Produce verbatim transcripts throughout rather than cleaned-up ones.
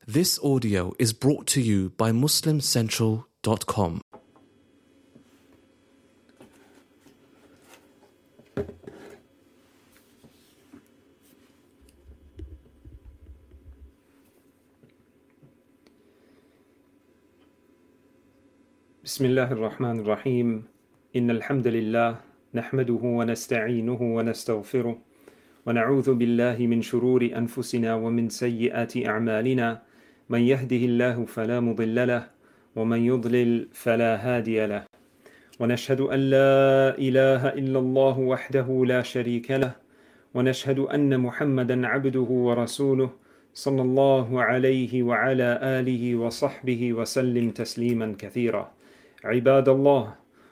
This audio is brought to you by Muslim Central dot com. بسم الله الرحمن الرحيم إن الحمد لله نحمده ونستعينه ونستغفره ونعوذ بالله من شرور أنفسنا ومن سيئات أعمالنا من يهده الله فلا مضل له ومن يضلل فلا هادي له ونشهد أن لا إله إلا الله وحده لا شريك له ونشهد أن محمدا عبده ورسوله صلى الله عليه وعلى آله وصحبه وسلم تسليما كثيرا. عباد الله،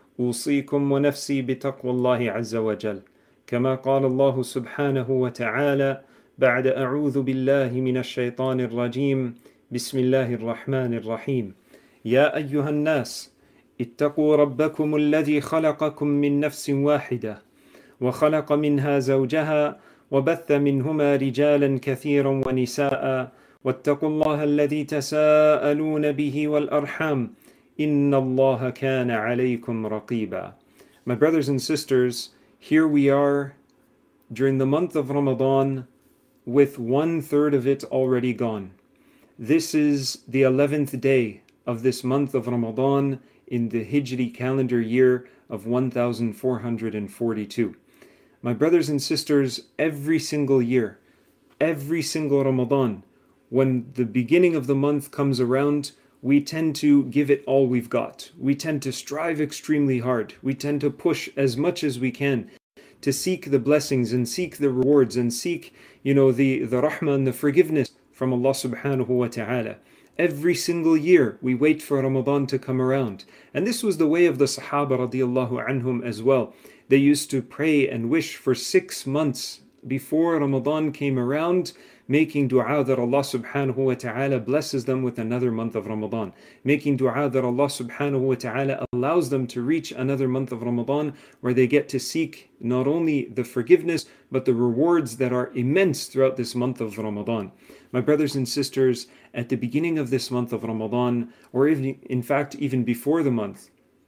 أوصيكم ونفسي بتقوى الله عز وجل، كما قال الله سبحانه وتعالى بعد أعوذ بالله من الشيطان الرجيم بسم الله الرحمن الرحيم. يا أيها الناس اتقوا ربكم الذي خلقكم من نفس واحدة وخلق منها زوجها وبث منهما رجالا كثيرا ونساء واتقوا الله الذي تساءلون به والأرحام إن الله كان عليكم رقيبا. My brothers and sisters, here we are during the month of Ramadan with one third of it already gone. This is the eleventh day of this month of Ramadan in the Hijri calendar year of one thousand four hundred forty-two. My brothers and sisters, every single year, every single Ramadan, when the beginning of the month comes around, we tend to give it all we've got. We tend to strive extremely hard. We tend to push as much as we can to seek the blessings and seek the rewards and seek, you know, the, the rahmah and the forgiveness from Allah subhanahu wa ta'ala. Every single year we wait for Ramadan to come around. And this was the way of the Sahaba radiallahu anhum as well. They used to pray and wish for six months before Ramadan came around, making dua that Allah subhanahu wa ta'ala blesses them with another month of Ramadan, making dua that Allah subhanahu wa ta'ala allows them to reach another month of Ramadan where they get to seek not only the forgiveness but the rewards that are immense throughout this month of Ramadan. My brothers and sisters, at the beginning of this month of Ramadan, or even in fact even before the month,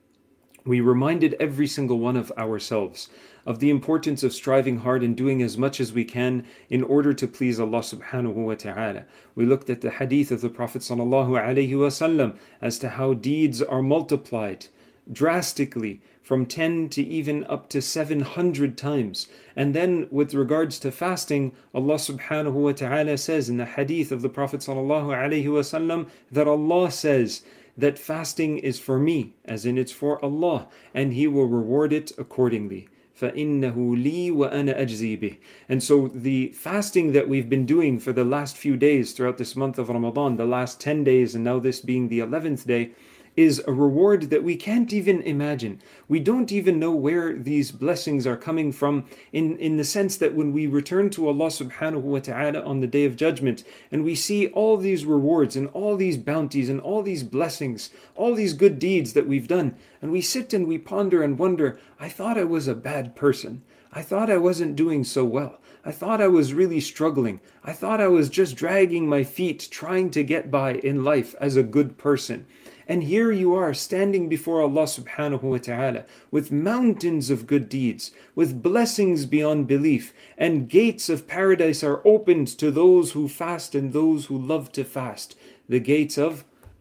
we reminded every single one of ourselves of the importance of striving hard and doing as much as we can in order to please Allah subhanahu wa ta'ala. We looked at the hadith of the Prophet sallallahu alaihi wasallam as to how deeds are multiplied drastically from ten to even up to seven hundred times. And then with regards to fasting, Allah subhanahu wa ta'ala says in the hadith of the Prophet sallallahu alaihi wasallam that Allah says that fasting is for me, as in it's for Allah, and He will reward it accordingly. فَإِنَّهُ لِي وَأَنَا أَجْزِي بِهِ. And so the fasting that we've been doing for the last few days throughout this month of Ramadan, the last ten days, and now this being the eleventh day, is a reward that we can't even imagine. We don't even know where these blessings are coming from, in, in the sense that when we return to Allah subhanahu wa ta'ala on the Day of Judgment and we see all these rewards and all these bounties and all these blessings, all these good deeds that we've done, and we sit and we ponder and wonder, I thought I was a bad person. I thought I wasn't doing so well. I thought I was really struggling. I thought I was just dragging my feet trying to get by in life as a good person. And here you are standing before Allah subhanahu wa ta'ala with mountains of good deeds, with blessings beyond belief, and gates of paradise are opened to those who fast and those who love to fast. The gates of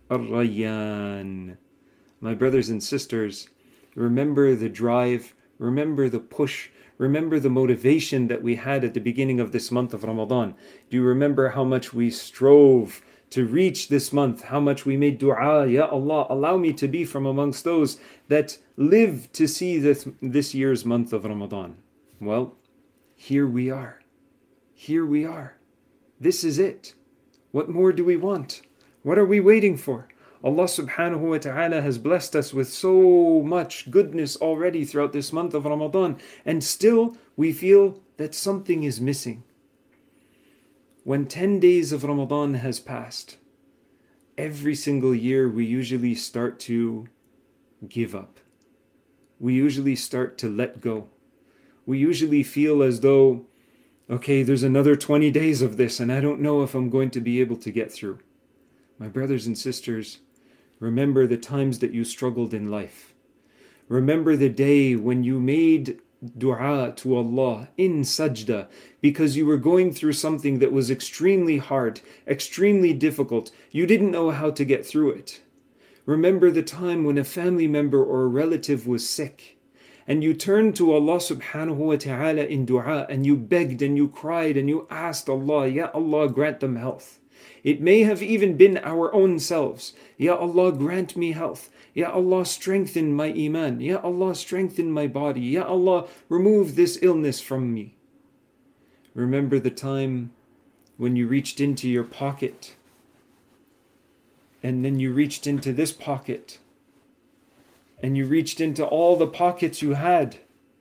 Ar-Rayyan. My brothers and sisters, remember the drive, remember the push, remember the motivation that we had at the beginning of this month of Ramadan. Do you remember how much we strove to reach this month, how much we made dua, Ya Allah, allow me to be from amongst those that live to see this, this year's month of Ramadan? Well, here we are. Here we are. This is it. What more do we want? What are we waiting for? Allah subhanahu wa ta'ala has blessed us with so much goodness already throughout this month of Ramadan, and still we feel that something is missing. When ten days of Ramadan has passed, every single year we usually start to give up. We usually start to let go. We usually feel as though, okay, there's another twenty days of this and I don't know if I'm going to be able to get through. My brothers and sisters, remember the times that you struggled in life. Remember the day when you made dua to Allah in sajda because you were going through something that was extremely hard, extremely difficult. You didn't know how to get through it. Remember the time when a family member or a relative was sick and you turned to Allah subhanahu wa ta'ala in dua and you begged and you cried and you asked Allah, Ya Allah, grant them health. It may have even been our own selves. Ya Allah, grant me health. Ya Allah, strengthen my iman. Ya Allah, strengthen my body. Ya Allah, remove this illness from me. Remember the time when you reached into your pocket and then you reached into this pocket and you reached into all the pockets you had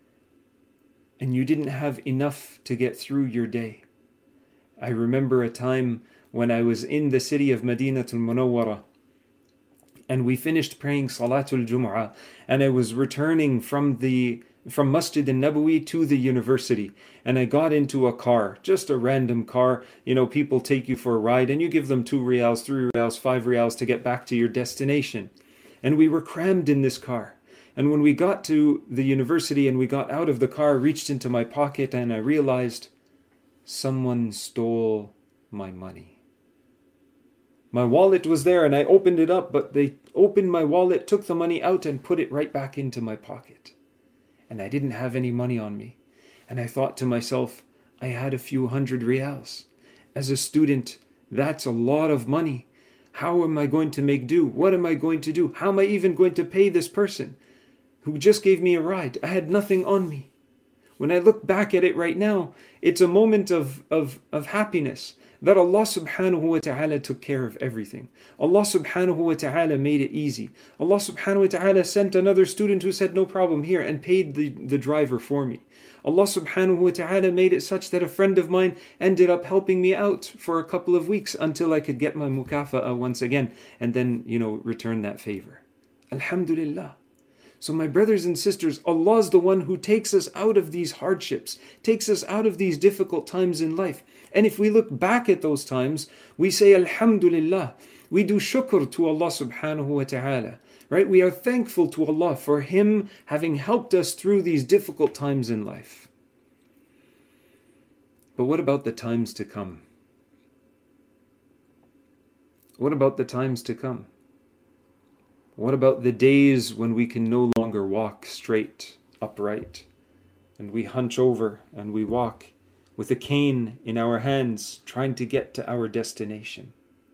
and you didn't have enough to get through your day. I remember a time when I was in the city of Madinatul Munawwara and we finished praying Salatul Jum'ah and I was returning from the from Masjid al-Nabawi to the university and I got into a car, just a random car. You know, people take you for a ride and you give them two riyals, three riyals, five riyals to get back to your destination. And we were crammed in this car. And when we got to the university and we got out of the car, I reached into my pocket and I realized someone stole my money. My wallet was there and I opened it up, but they opened my wallet, took the money out and put it right back into my pocket. And I didn't have any money on me. And I thought to myself, I had a few hundred riyals. As a student, that's a lot of money. How am I going to make do? What am I going to do? How am I even going to pay this person who just gave me a ride? I had nothing on me. When I look back at it right now, it's a moment of, of, of happiness that Allah subhanahu wa ta'ala took care of everything. Allah subhanahu wa ta'ala made it easy. Allah subhanahu wa ta'ala sent another student who said, no problem, here, and paid the, the driver for me. Allah subhanahu wa ta'ala made it such that a friend of mine ended up helping me out for a couple of weeks until I could get my mukafa'a once again and then, you know, return that favor. Alhamdulillah. So my brothers and sisters, Allah is the one who takes us out of these hardships, takes us out of these difficult times in life. And if we look back at those times, we say Alhamdulillah. We do shukr to Allah subhanahu wa ta'ala. Right? We are thankful to Allah for Him having helped us through these difficult times in life. But what about the times to come? What about the times to come? What about the days when we can no longer walk straight, upright, and we hunch over and we walk with a cane in our hands trying to get to our destination?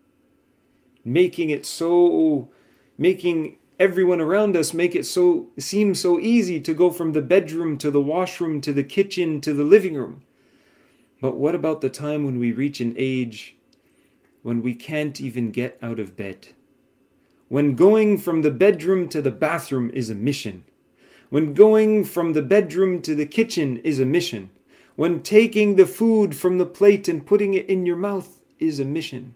Making it so, making everyone around us make it so, seem so easy to go from the bedroom to the washroom to the kitchen to the living room. But what about the time when we reach an age when we can't even get out of bed? When going from the bedroom to the bathroom is a mission. When going from the bedroom to the kitchen is a mission. When taking the food from the plate and putting it in your mouth is a mission.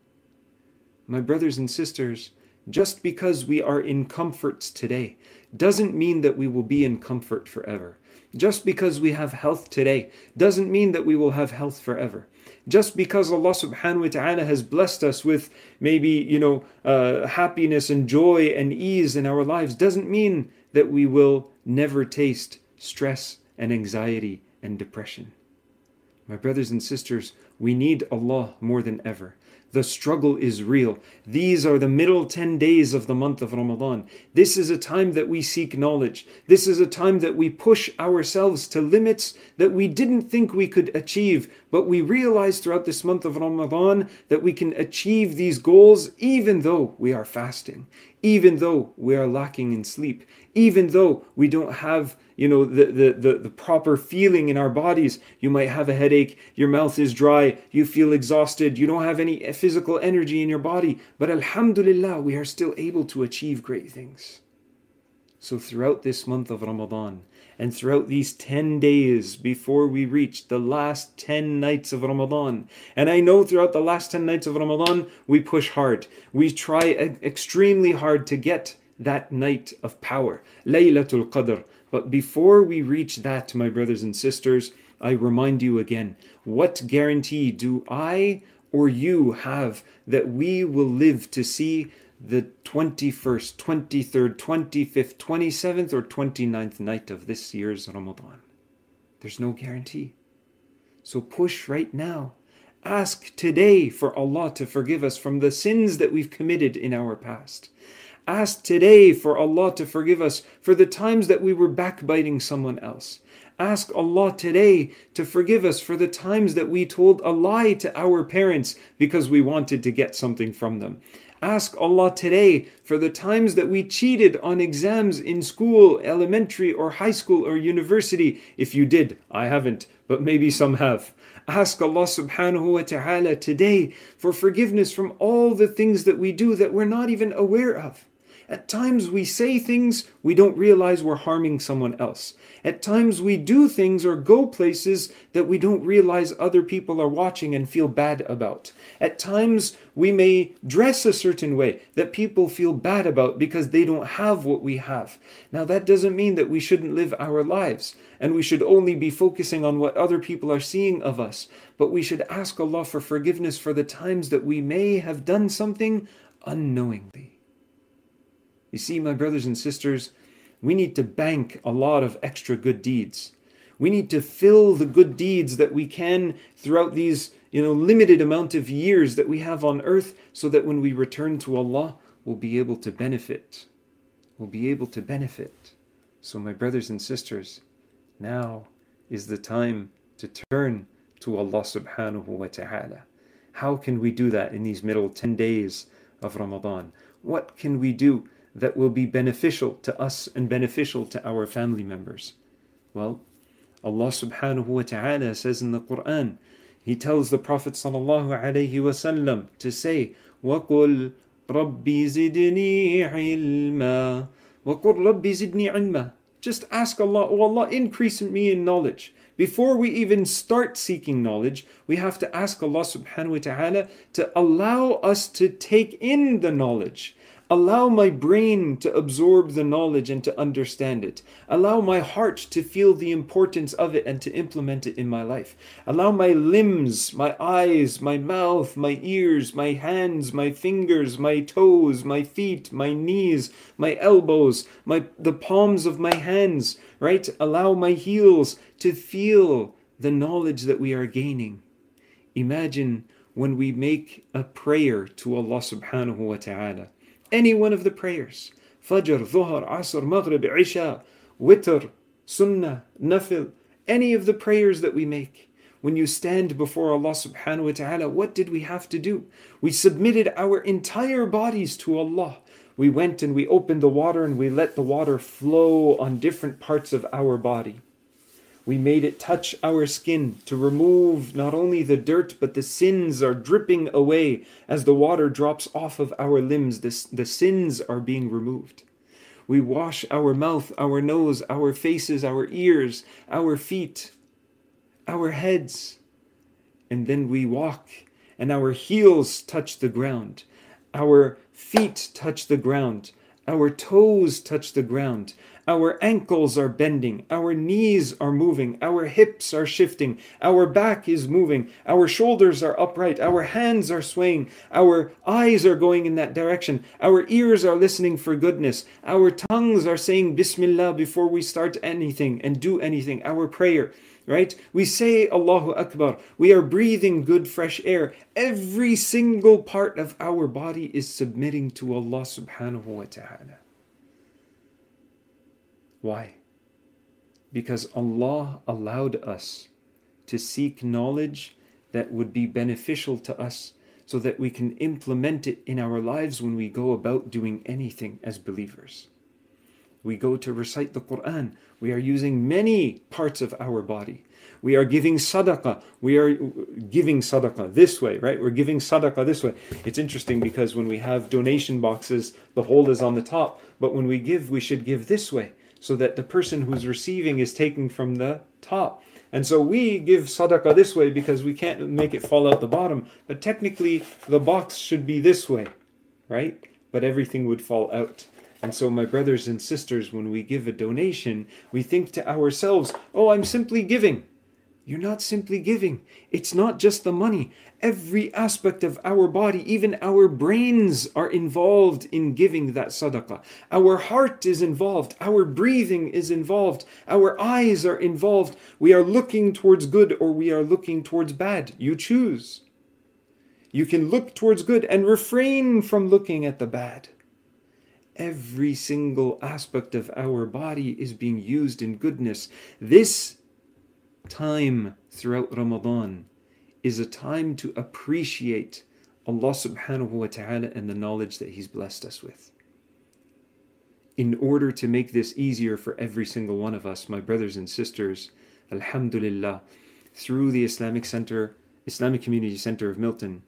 My brothers and sisters, just because we are in comforts today doesn't mean that we will be in comfort forever. Just because we have health today doesn't mean that we will have health forever. Just because Allah subhanahu wa ta'ala has blessed us with maybe, you know, uh, happiness and joy and ease in our lives doesn't mean that we will never taste stress and anxiety and depression. My brothers and sisters, we need Allah more than ever. The struggle is real. These are the middle ten days of the month of Ramadan. This is a time that we seek knowledge. This is a time that we push ourselves to limits that we didn't think we could achieve, but we realize throughout this month of Ramadan that we can achieve these goals even though we are fasting, even though we are lacking in sleep, even though we don't have, you know, the, the, the, the proper feeling in our bodies. You might have a headache, your mouth is dry, you feel exhausted, you don't have any physical energy in your body, but alhamdulillah, we are still able to achieve great things. So throughout this month of Ramadan, and throughout these ten days before we reach the last ten nights of Ramadan, and I know throughout the last ten nights of Ramadan, we push hard. We try extremely hard to get that night of power, Laylatul Qadr. But before we reach that, my brothers and sisters, I remind you again, what guarantee do I or you have that we will live to see the twenty-first, twenty-third, twenty-fifth, twenty-seventh, or twenty-ninth night of this year's Ramadan? There's no guarantee. So push right now. Ask today for Allah to forgive us from the sins that we've committed in our past. Ask today for Allah to forgive us for the times that we were backbiting someone else. Ask Allah today to forgive us for the times that we told a lie to our parents because we wanted to get something from them. Ask Allah today for the times that we cheated on exams in school, elementary or high school or university. If you did, I haven't, but maybe some have. Ask Allah subhanahu wa ta'ala today for forgiveness from all the things that we do that we're not even aware of. At times we say things we don't realize we're harming someone else. At times we do things or go places that we don't realize other people are watching and feel bad about. At times we may dress a certain way that people feel bad about because they don't have what we have. Now that doesn't mean that we shouldn't live our lives and we should only be focusing on what other people are seeing of us. But we should ask Allah for forgiveness for the times that we may have done something unknowingly. You see, my brothers and sisters, we need to bank a lot of extra good deeds. We need to fill the good deeds that we can throughout these, you know, limited amount of years that we have on earth, so that when we return to Allah, we'll be able to benefit. We'll be able to benefit. So my brothers and sisters, now is the time to turn to Allah subhanahu wa ta'ala. How can we do that in these middle ten days of Ramadan? What can we do that will be beneficial to us and beneficial to our family members? Well, Allah subhanahu wa ta'ala says in the Quran, He tells the Prophet sallallahu alayhi wa sallam to say, وَقُلْ رَبِّ زِدْنِي عِلْمًا وَقُلْ رَبِّ زِدْنِي عِلْمًا. Just ask Allah, oh Allah, increase me in knowledge. Before we even start seeking knowledge, we have to ask Allah subhanahu wa ta'ala to allow us to take in the knowledge. Allow my brain to absorb the knowledge and to understand it. Allow my heart to feel the importance of it and to implement it in my life. Allow my limbs, my eyes, my mouth, my ears, my hands, my fingers, my toes, my feet, my knees, my elbows, my the palms of my hands, right? Allow my heels to feel the knowledge that we are gaining. Imagine when we make a prayer to Allah subhanahu wa ta'ala. Any one of the prayers, Fajr, Dhuhr, Asr, Maghrib, Isha, Witr, Sunnah, Nafil, any of the prayers that we make. When you stand before Allah subhanahu wa ta'ala, what did we have to do? We submitted our entire bodies to Allah. We went and we opened the water and we let the water flow on different parts of our body. We made it touch our skin to remove not only the dirt, but the sins are dripping away as the water drops off of our limbs. The, the sins are being removed. We wash our mouth, our nose, our faces, our ears, our feet, our heads. And then we walk and our heels touch the ground. Our feet touch the ground. Our toes touch the ground. Our ankles are bending, our knees are moving, our hips are shifting, our back is moving, our shoulders are upright, our hands are swaying, our eyes are going in that direction, our ears are listening for goodness, our tongues are saying Bismillah before we start anything and do anything, our prayer, right? We say Allahu Akbar, we are breathing good fresh air. Every single part of our body is submitting to Allah subhanahu wa ta'ala. Why? Because Allah allowed us to seek knowledge that would be beneficial to us so that we can implement it in our lives when we go about doing anything as believers. We go to recite the Quran. We are using many parts of our body. We are giving sadaqah. We are giving sadaqah this way, right? We're giving sadaqah this way. It's interesting because when we have donation boxes, the hole is on the top. But when we give, we should give this way, so that the person who's receiving is taking from the top. And so we give sadaqah this way because we can't make it fall out the bottom. But technically, the box should be this way, right? But everything would fall out. And so my brothers and sisters, when we give a donation, we think to ourselves, oh, I'm simply giving. You're not simply giving. It's not just the money. Every aspect of our body, even our brains, are involved in giving that sadaqah. Our heart is involved. Our breathing is involved. Our eyes are involved. We are looking towards good or we are looking towards bad. You choose. You can look towards good and refrain from looking at the bad. Every single aspect of our body is being used in goodness. This time throughout Ramadan is a time to appreciate Allah subhanahu wa ta'ala and the knowledge that He's blessed us with. In order to make this easier for every single one of us, my brothers and sisters, alhamdulillah, through the Islamic Center, Islamic Community Center of Milton,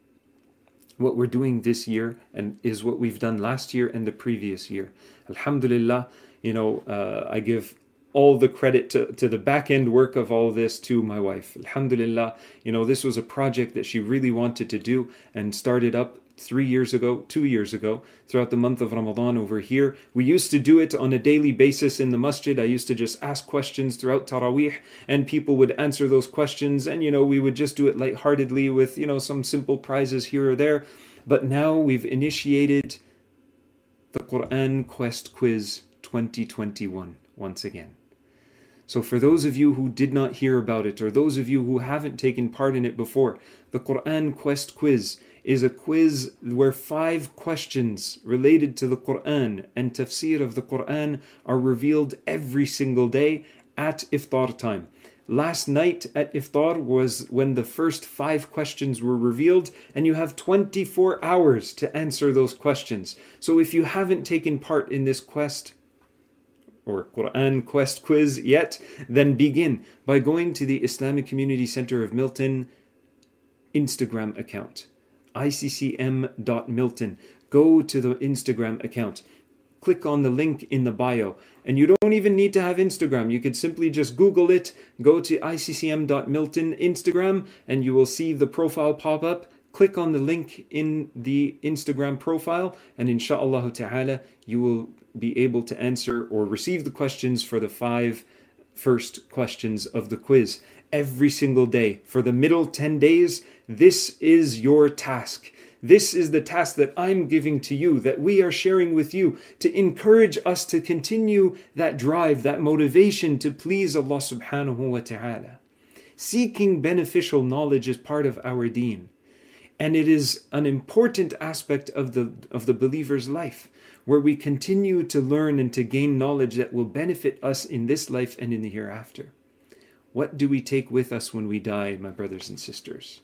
what we're doing this year and is what we've done last year and the previous year. Alhamdulillah, you know, uh, I give all the credit to, to the back end work of all this to my wife. Alhamdulillah, you know, this was a project that she really wanted to do and started up three years ago, two years ago, throughout the month of Ramadan over here. We used to do it on a daily basis in the masjid. I used to just ask questions throughout Taraweeh and people would answer those questions. And, you know, we would just do it lightheartedly with, you know, some simple prizes here or there. But now we've initiated the Quran Quest Quiz twenty twenty-one once again. So for those of you who did not hear about it, or those of you who haven't taken part in it before, the Quran Quest Quiz is a quiz where five questions related to the Quran and tafsir of the Quran are revealed every single day at iftar time. Last night at iftar was when the first five questions were revealed, and you have twenty-four hours to answer those questions. So if you haven't taken part in this quest, or Quran Quest Quiz yet, then begin by going to the Islamic Community Center of Milton Instagram account, I C C M dot milton. Go to the Instagram account. Click on the link in the bio. And you don't even need to have Instagram. You could simply just Google it, go to I C C M dot milton Instagram, and you will see the profile pop up. Click on the link in the Instagram profile, and inshallah ta'ala, you will be able to answer or receive the questions for the five first questions of the quiz every single day. For the middle ten days, this is your task. This is the task that I'm giving to you, that we are sharing with you, to encourage us to continue that drive, that motivation to please Allah subhanahu wa ta'ala. Seeking beneficial knowledge is part of our deen. And it is an important aspect of the of the believer's life, where we continue to learn and to gain knowledge that will benefit us in this life and in the hereafter. What do we take with us when we die, my brothers and sisters?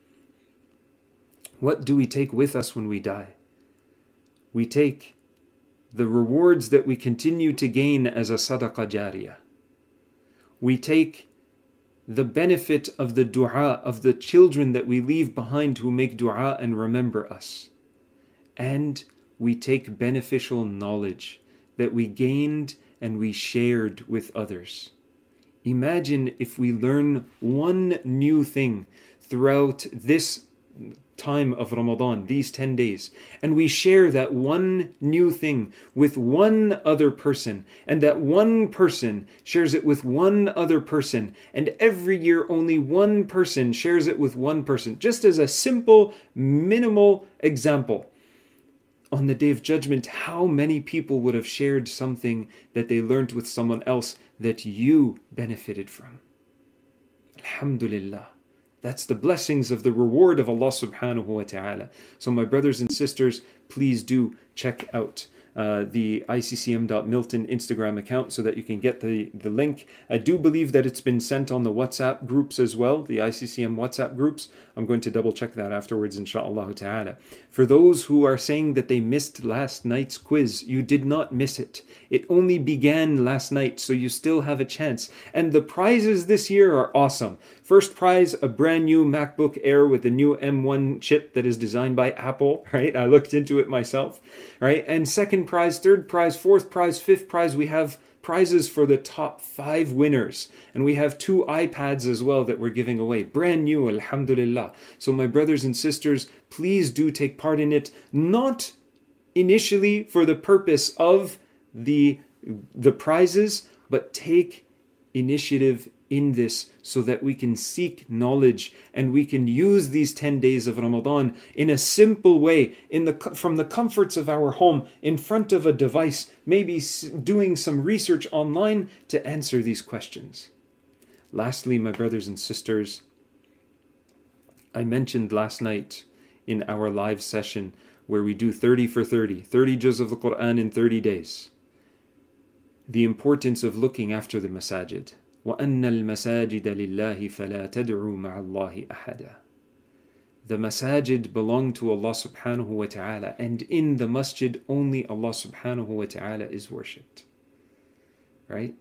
What do we take with us when we die? We take the rewards that we continue to gain as a sadaqah jariyah. We take the benefit of the dua of the children that we leave behind who make dua and remember us. And we take beneficial knowledge that we gained and we shared with others. Imagine if we learn one new thing throughout this time of Ramadan, these ten days, and we share that one new thing with one other person, and that one person shares it with one other person, and every year only one person shares it with one person, just as a simple, minimal example. On the Day of Judgment, how many people would have shared something that they learned with someone else that you benefited from? Alhamdulillah. That's the blessings of the reward of Allah subhanahu wa ta'ala. So my brothers and sisters, please do check out uh, the I C C M dot milton Instagram account so that you can get the, the link. I do believe that it's been sent on the WhatsApp groups as well, the I C C M WhatsApp groups. I'm going to double check that afterwards, inshallah ta'ala. For those who are saying that they missed last night's quiz, you did not miss it. It only began last night, so you still have a chance. And the prizes this year are awesome. First prize, a brand new MacBook Air with the new M one chip that is designed by Apple, right? I looked into it myself, right? And second prize, third prize, fourth prize, fifth prize, we have prizes for the top five winners. And we have two iPads as well that we're giving away. Brand new, alhamdulillah. So my brothers and sisters, please do take part in it. Not initially for the purpose of the, the prizes, but take initiative in this so that we can seek knowledge and we can use these ten days of Ramadan in a simple way, in the from the comforts of our home, in front of a device, maybe doing some research online to answer these questions. Lastly, my brothers and sisters, I mentioned last night in our live session where we do thirty for thirty, thirty juz of the Quran in thirty days, the importance of looking after the masajid. وَأَنَّ الْمَسَاجِدَ لِلَّهِ فَلَا تَدْعُوا مَعَ اللَّهِ أَحَدًا. The masajid belong to Allah subhanahu wa ta'ala, and in the masjid only Allah subhanahu wa ta'ala is worshipped. Right?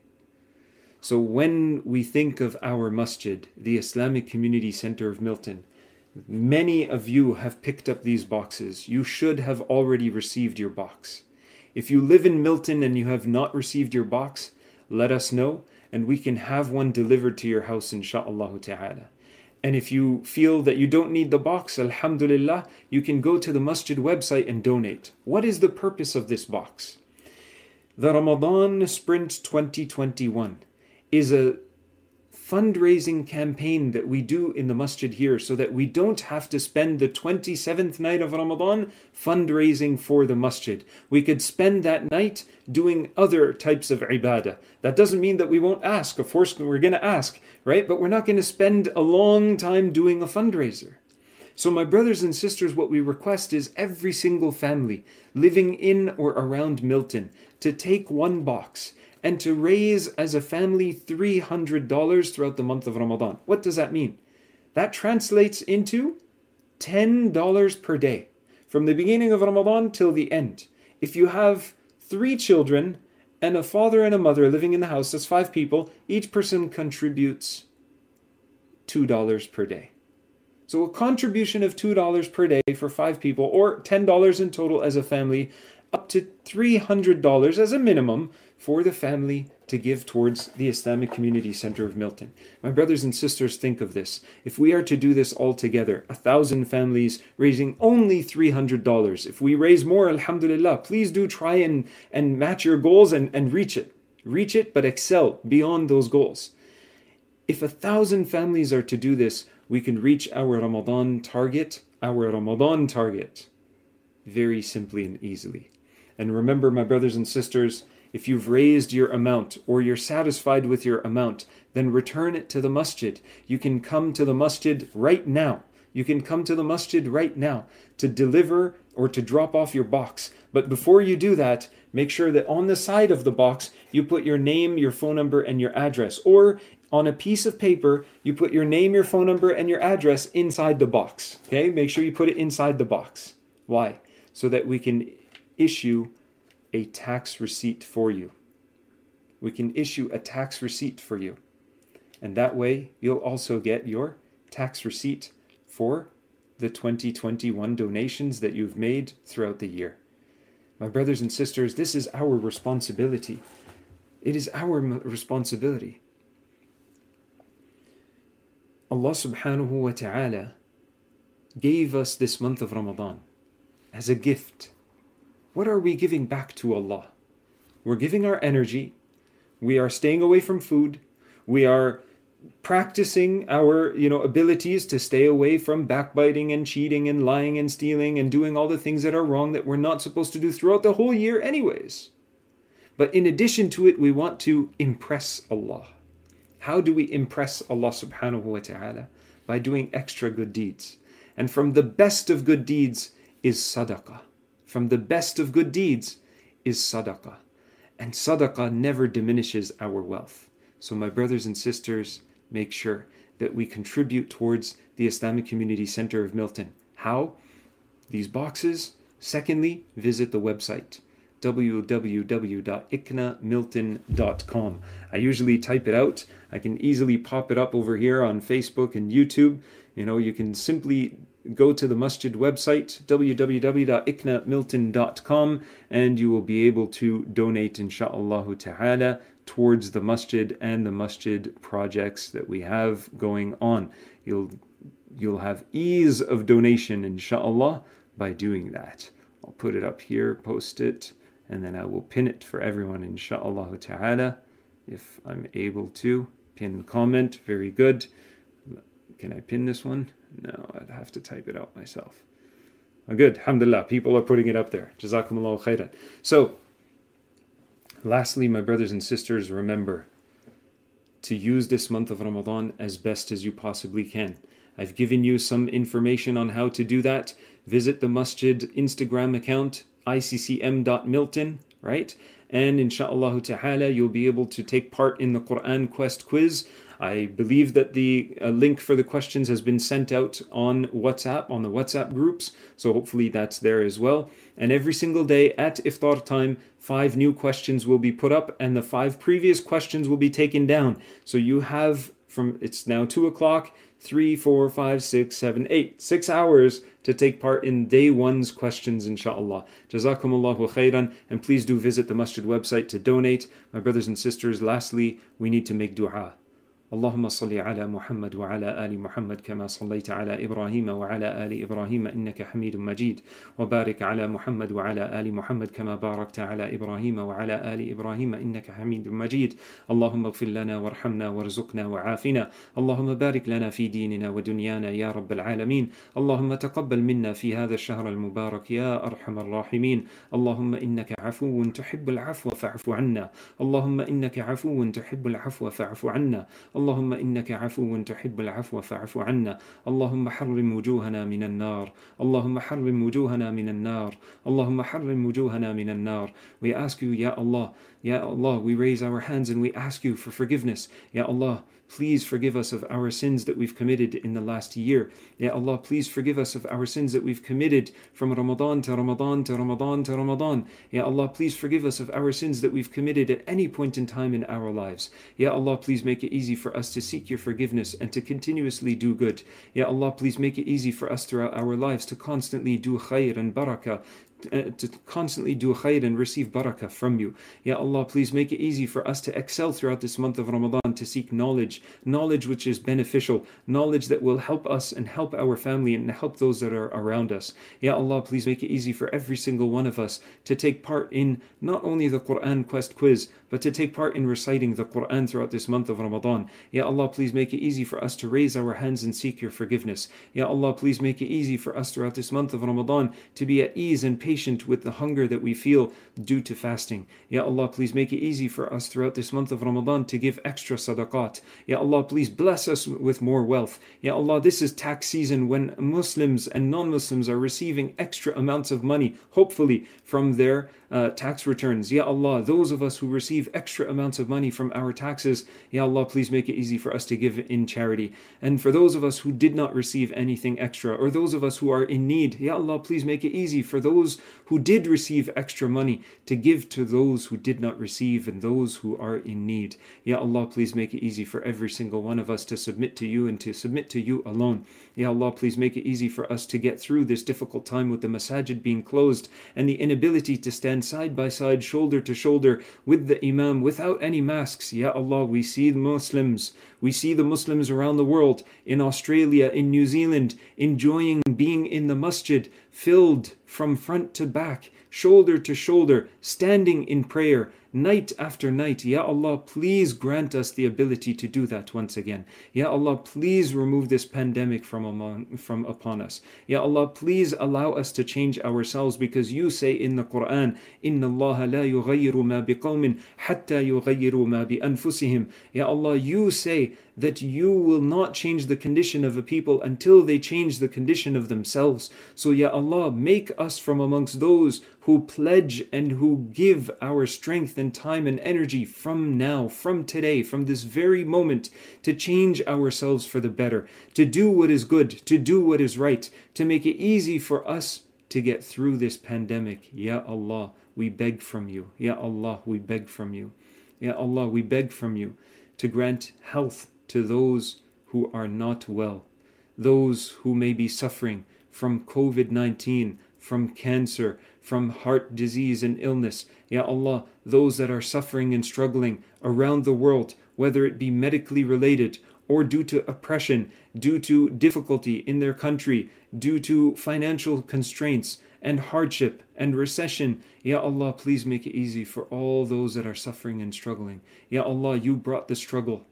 So when we think of our masjid, the Islamic Community Center of Milton, many of you have picked up these boxes. You should have already received your box. If you live in Milton and you have not received your box, let us know and we can have one delivered to your house, insha'Allah ta'ala. And if you feel that you don't need the box, alhamdulillah, you can go to the masjid website and donate. What is the purpose of this box? The Ramadan Sprint twenty twenty-one is a fundraising campaign that we do in the masjid here so that we don't have to spend the twenty-seventh night of Ramadan fundraising for the masjid. We could spend that night doing other types of ibadah. That doesn't mean that we won't ask. Of course, we're going to ask, right? But we're not going to spend a long time doing a fundraiser. So my brothers and sisters, what we request is every single family living in or around Milton to take one box and to raise as a family three hundred dollars throughout the month of Ramadan. What does that mean? That translates into ten dollars per day from the beginning of Ramadan till the end. If you have three children and a father and a mother living in the house, that's five people, each person contributes two dollars per day. So a contribution of two dollars per day for five people, or ten dollars in total as a family, up to three hundred dollars as a minimum for the family to give towards the Islamic Community Center of Milton. My brothers and sisters, think of this. If we are to do this all together, a thousand families raising only three hundred dollars. If we raise more, alhamdulillah, please do try and, and match your goals and, and reach it. Reach it, but excel beyond those goals. If a thousand families are to do this, we can reach our Ramadan target, our Ramadan target, very simply and easily. And remember, my brothers and sisters, if you've raised your amount or you're satisfied with your amount, then return it to the masjid. You can come to the masjid right now. You can come to the masjid right now to deliver or to drop off your box. But before you do that, make sure that on the side of the box, you put your name, your phone number, and your address. Or on a piece of paper, you put your name, your phone number, and your address inside the box. Okay? Make sure you put it inside the box. Why? So that we can issue a tax receipt for you. We can issue a tax receipt for you. And that way, you'll also get your tax receipt for the twenty twenty-one donations that you've made throughout the year. My brothers and sisters, this is our responsibility. It is our responsibility. Allah subhanahu wa ta'ala gave us this month of Ramadan as a gift. What are we giving back to Allah? We're giving our energy. We are staying away from food. We are practicing our, you know, abilities to stay away from backbiting and cheating and lying and stealing and doing all the things that are wrong that we're not supposed to do throughout the whole year anyways. But in addition to it, we want to impress Allah. How do we impress Allah subhanahu wa ta'ala? By doing extra good deeds. And from the best of good deeds is sadaqah. From the best of good deeds is sadaqah. And sadaqah never diminishes our wealth. So my brothers and sisters, make sure that we contribute towards the Islamic Community Center of Milton. How? These boxes. Secondly, visit the website, w w w dot i c n a milton dot com. I usually type it out. I can easily pop it up over here on Facebook and YouTube. You know, you can simply go to the masjid website, w w w dot i c n a milton dot com, and you will be able to donate, insha'Allah ta'ala, towards the masjid and the masjid projects that we have going on. You'll, you'll have ease of donation, insha'Allah, by doing that. I'll put it up here, post it, and then I will pin it for everyone, insha'Allah ta'ala, if I'm able to can comment. Very good. Can I pin this one? No, I'd have to type it out myself. Oh, good. Alhamdulillah. People are putting it up there. Jazakumullahu khairan. So, lastly, my brothers and sisters, remember to use this month of Ramadan as best as you possibly can. I've given you some information on how to do that. Visit the Masjid Instagram account, I C C M dot milton, right? And insha'Allah ta'ala, you'll be able to take part in the Quran Quest quiz. I believe that the uh, link for the questions has been sent out on WhatsApp, on the WhatsApp groups. So hopefully that's there as well. And every single day at iftar time, five new questions will be put up and the five previous questions will be taken down. So you have from, it's now two o'clock, three, four, five, six, seven, eight, six hours to take part in day one's questions, inshallah. Jazakumullahu khairan. And please do visit the Masjid website to donate. My brothers and sisters, lastly, we need to make dua. اللهم صل على محمد وعلى آل محمد كما صليت على إبراهيم وعلى آل إبراهيم إنك حميد مجيد وبارك على محمد وعلى آل محمد كما باركت على إبراهيم وعلى آل إبراهيم إنك حميد مجيد اللهم اغفر لنا وارحمنا وارزقنا وعافنا اللهم بارك لنا في ديننا ودنيانا يا رب العالمين اللهم تقبل منا في هذا الشهر المبارك يا أرحم الراحمين اللهم إنك عفو تحب العفو فاعف عنا اللهم إنك عفو تحب العفو فاعف عنا اللهم إنك عفو تحب العفو فاعف عنا اللهم حرم وجوهنا من النار اللهم حرم وجوهنا من النار اللهم حرم وجوهنا من النار. We ask you, Ya Allah, Ya Allah, we raise our hands and we ask you for forgiveness. Ya Allah, please forgive us of our sins that we've committed in the last year. Ya Allah, please forgive us of our sins that we've committed from Ramadan to Ramadan to Ramadan to Ramadan. Ya Allah, please forgive us of our sins that we've committed at any point in time in our lives. Ya Allah, please make it easy for us to seek your forgiveness and to continuously do good. Ya Allah, please make it easy for us throughout our lives to constantly do khair and barakah, Uh, to constantly do khair and receive barakah from you. Ya Allah, please make it easy for us to excel throughout this month of Ramadan, to seek knowledge, knowledge which is beneficial, knowledge that will help us and help our family and help those that are around us. Ya Allah, please make it easy for every single one of us to take part in not only the Quran Quest quiz, but to take part in reciting the Quran throughout this month of Ramadan. Ya Allah, please make it easy for us to raise our hands and seek your forgiveness. Ya Allah, please make it easy for us throughout this month of Ramadan to be at ease and patient with the hunger that we feel due to fasting. Ya Allah, please make it easy for us throughout this month of Ramadan to give extra sadaqat. Ya Allah, please bless us with more wealth. Ya Allah, this is tax season when Muslims and non-Muslims are receiving extra amounts of money, hopefully from their uh, tax returns. Ya Allah, those of us who receive extra amounts of money from our taxes, Ya Allah, please make it easy for us to give in charity. And for those of us who did not receive anything extra, or those of us who are in need, Ya Allah, please make it easy for those who did receive extra money to give to those who did not receive and those who are in need. Ya Allah, please make it easy for every single one of us to submit to you and to submit to you alone. Ya Allah, please make it easy for us to get through this difficult time with the masajid being closed and the inability to stand side by side, shoulder to shoulder with the imam without any masks. Ya Allah, we see the Muslims, we see the Muslims around the world, in Australia, in New Zealand, enjoying being in the masjid, filled from front to back, shoulder to shoulder, standing in prayer, night after night. Ya Allah, please grant us the ability to do that once again. Ya Allah, please remove this pandemic from among, from upon us. Ya Allah, please allow us to change ourselves, because you say in the Quran, Inna Allah la yughayyiru ma biqawmin hatta yughayyiru ma bi anfusihim. Ya Allah, you say that you will not change the condition of a people until they change the condition of themselves. So Ya Allah, make us from amongst those who pledge and who give our strength and time and energy from now, from today, from this very moment, to change ourselves for the better, to do what is good, to do what is right, to make it easy for us to get through this pandemic. Ya Allah, we beg from you. Ya Allah, we beg from you. Ya Allah, we beg from you to grant health to those who are not well, those who may be suffering from covid nineteen, from cancer, from heart disease and illness. Ya Allah, those that are suffering and struggling around the world, whether it be medically related or due to oppression, due to difficulty in their country, due to financial constraints and hardship and recession. Ya Allah, please make it easy for all those that are suffering and struggling. Ya Allah, you brought the struggle.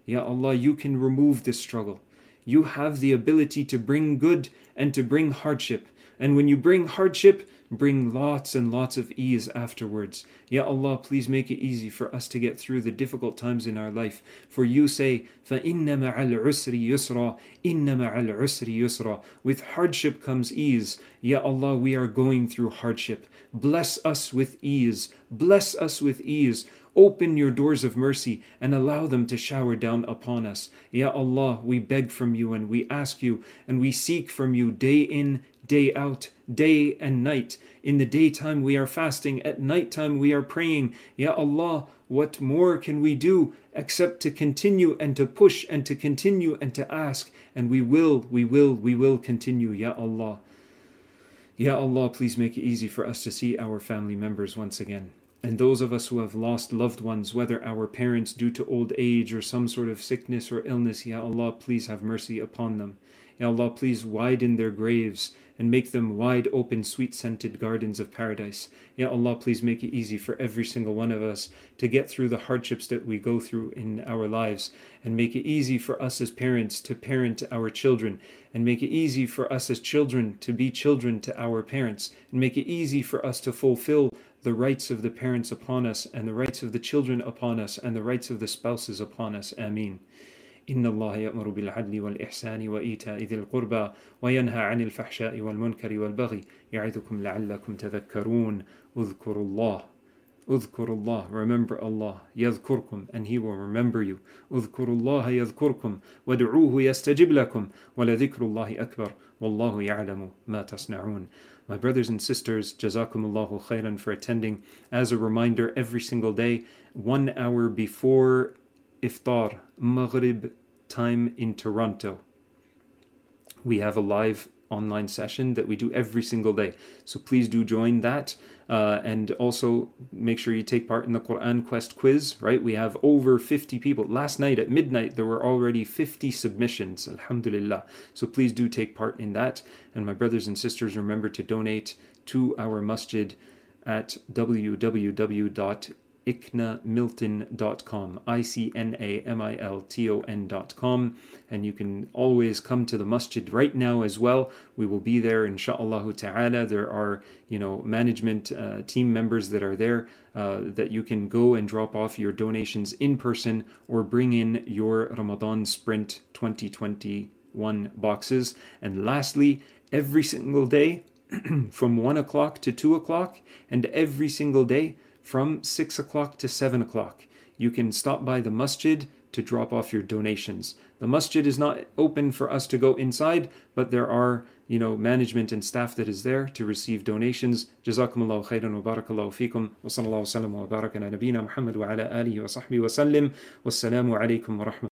Ya Allah, you can remove this struggle. You have the ability to bring good and to bring hardship. And when you bring hardship, bring lots and lots of ease afterwards. Ya Allah, please make it easy for us to get through the difficult times in our life. For you say, فَإِنَّ مَعَ الْعُسْرِ يُسْرًا إِنَّ مَعَ الْعُسْرِ يُسْرًا. With hardship comes ease. Ya Allah, we are going through hardship. Bless us with ease. Bless us with ease. Open your doors of mercy and allow them to shower down upon us. Ya Allah, we beg from you and we ask you and we seek from you day in, day out, day and night. In the daytime we are fasting, at nighttime we are praying. Ya Allah, what more can we do except to continue and to push and to continue and to ask? And we will, we will, we will continue, Ya Allah. Ya Allah, please make it easy for us to see our family members once again. And those of us who have lost loved ones, whether our parents due to old age or some sort of sickness or illness, Ya Allah, please have mercy upon them. Ya Allah, please widen their graves and make them wide open, sweet-scented gardens of paradise. Ya Allah, please make it easy for every single one of us to get through the hardships that we go through in our lives, and make it easy for us as parents to parent our children, and make it easy for us as children to be children to our parents, and make it easy for us to fulfill the rights of the parents upon us, and the rights of the children upon us, and the rights of the spouses upon us. Ameen. إن الله يأمر بالعدل والإحسان وإيتاء ذي القربى وينهى عن الفحشاء والمنكر والبغي يعظكم لعلكم تذكرون اذكروا الله اذكروا الله remember Allah يذكركم and He will remember you اذكروا الله يذكركم وادعوه يستجب لكم ولذكر الله أكبر والله يعلم ما تصنعون. My brothers and sisters, Jazakumullahu khairan for attending. As a reminder, every single day, one hour before Iftar, Maghrib time in Toronto, we have a live online session that we do every single day. So please do join that. Uh, and also make sure you take part in the Quran Quest quiz, right? We have over fifty people. Last night at midnight, there were already fifty submissions, alhamdulillah. So please do take part in that. And my brothers and sisters, remember to donate to our masjid at w w w dot icna milton dot com, I C N A M I L T O N dot com. And you can always come to the masjid right now as well. We will be there, insha'Allah ta'ala. There are, you know, management uh, team members that are there uh, that you can go and drop off your donations in person or bring in your Ramadan Sprint twenty twenty-one boxes. And lastly, every single day from one o'clock to two o'clock and every single day from six o'clock to seven o'clock, you can stop by the masjid to drop off your donations. The masjid is not open for us to go inside, but there are, you know, management and staff that is there to receive donations. Jazakumullahu khairan wa barakallahu feekum wa sallallahu wa sallam wa baraka ala nabina Muhammad wa ala alihi wa sahbihi wa sallim. Wassalamu alaikum wa rahmatullahi